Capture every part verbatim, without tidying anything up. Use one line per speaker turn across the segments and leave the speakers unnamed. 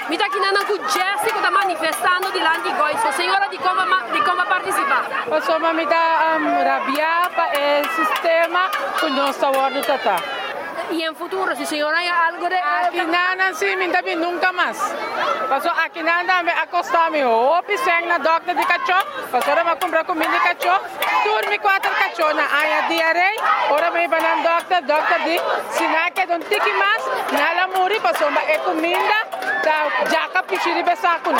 Mi sta chiedendo con Jessica sta manifestando di Landi Goiso. Signora, di come, di come partecipa?
Insomma, mi dà um, rabbia per il sistema con il nostro guardo tata.
Y en futuro, si señora hay algo de...
Aquí nada, sí, me también nunca más. Pasó aquí nada, me acostame, o piseng na doctor de cachorro, pasó ahora me comprar comida de cachorro, dormi cuatro cachorros, na haya diarrea, ahora me van al doctor, doctor di, si na que don tiki más, na la muri, pasó me comida, da jaca pichiri besacuna.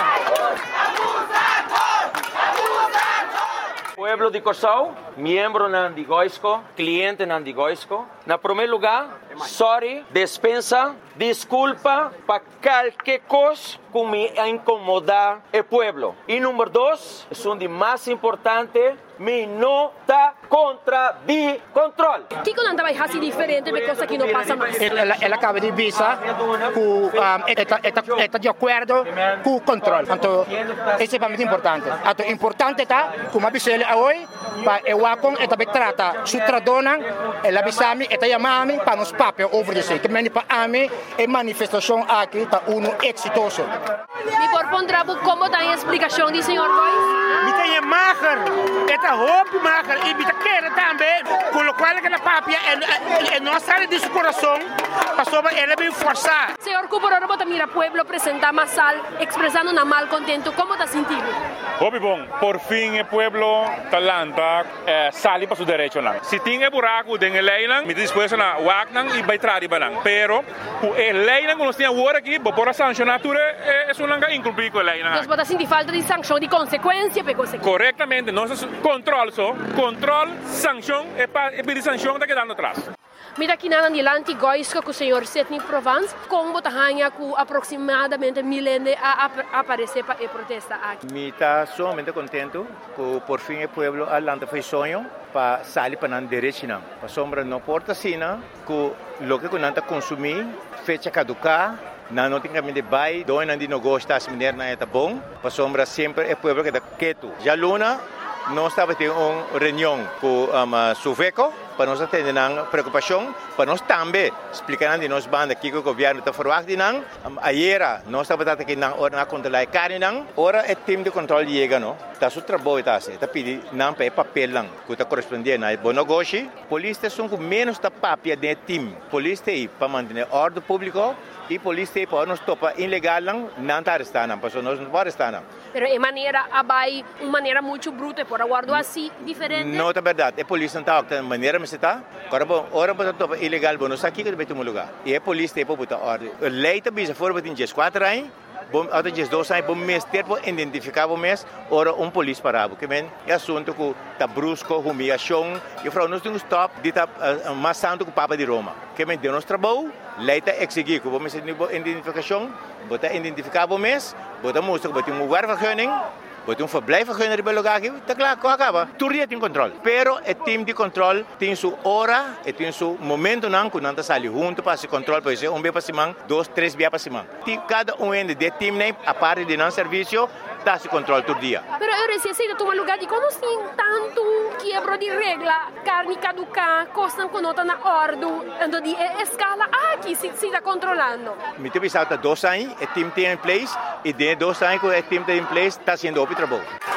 Pueblo de Cosau, miembro Nandi Goisco, cliente Nandi Goisco. Na primeiro lugar, sorry, dispensa, desculpa para qualquer coisa que me incomodar o pueblo. E número dois, é um de mais importante, me não está contra de controle.
Kiko não andava assim diferente de coisa que não passa mais.
Ela, ela acaba de visa que um, está, está, está de acordo com o controle. Então, isso é muito importante. Então, importante está, como avisei hoje, para eu acom, esta trata sutra dona, ela avisame, esta chamame para nos papel over isso. Que meni para a mim é manifestação aqui está um exitoso.
Me por pondrá como tem a explicação do senhor Gois?
Me tem mager, esta roupa mager e me quer também, com o qual aquela papia é nossa área de coração, passou para ela bem forçar.
Senhor Cupororo, bota mira pueblo apresentar Masal, expressando na mal contento, como está sentindo?
Obi bom, por fim o pueblo talanta eh, sali para su derecho lang. Si tinha buraco den eleilang, me dispuesto na waknang e vai trari banang. Pero o eleilang que nós tinha agora aqui, por a sancionatura é é um incumprir com eleilang.
Nós bota sentir falta de sanção, de consequência, pegou se.
Corretamente, nós control só, control, sanção e para pedir sanção está quedando atrás.
Me dá aqui nada de Lanti Goisco com o senhor Setni Provence, como bota ranha com aproximadamente mil anos a, a aparecer para protestar aqui.
Me está somente contento que por fim o pueblo Atlanta fez sonho para sair para não direito não. Para sombra não porta sina que o que nós consumir fecha caducar. Não, não tem que me vai, dois não de não gosta, as mulheres não é bom. Para sombra sempre é pueblo que está quieto. Já Luna nós estava tendo uma reunião com o Suveco para nós ter uma preocupação, para nós também explicar de nós banda aqui que o governo está formando de nós. Ayer nós estava aqui na hora na controlar a carne não. Ora é time de controle chega não. Está seu trabalho está assim, está pedindo não para papel não, que está correspondendo a bom negócio. Polícia são com menos da papia de time. Polícia aí para manter ordem pública. E a polícia para nos topa ilegal não não está arrestando, porque nós não podemos arrestar não.
Pero de maneira abai, uma maneira muito bruta, por aguardo assim diferente.
Não é verdade, a polícia não está de maneira mas está. Agora bom, ora para topa ilegal, bom, nós aqui que devemos um lugar. E a polícia para botar ordem. Lei também já foi para tinha quatro anos. Bom, até dias dois anos, bom mês ter para identificar o mês, ora um polícia parado, que vem é assunto que tá brusco, humilhação, e para nós temos stop de tá mais santo que o Papa de Roma, que vem de nosso trabalho, lei tá exigir que vamos identificação, botar identificar o mês, botar mostra que botar um guarda-vergunning, botar um verblijfvergunning bij lugar aqui, tá claro, que acaba. Tudo tem controle. Pero o time de controle tem sua hora, e tem seu momento não, que não tá sali junto para se controle, pode ser um dia para semana, dois, três dias para semana. Cada um de time nem a parte de não serviço dá se controle todo dia.
Pero eu receio tomar lugar de como assim tanto quebro de regra, carne caducar, coisas que não estão na ordem, então de escala aqui se se está controlando.
Me teve salta dois anos, o time tem em place, e de dois anos que o time tem em place está sendo o trabalho.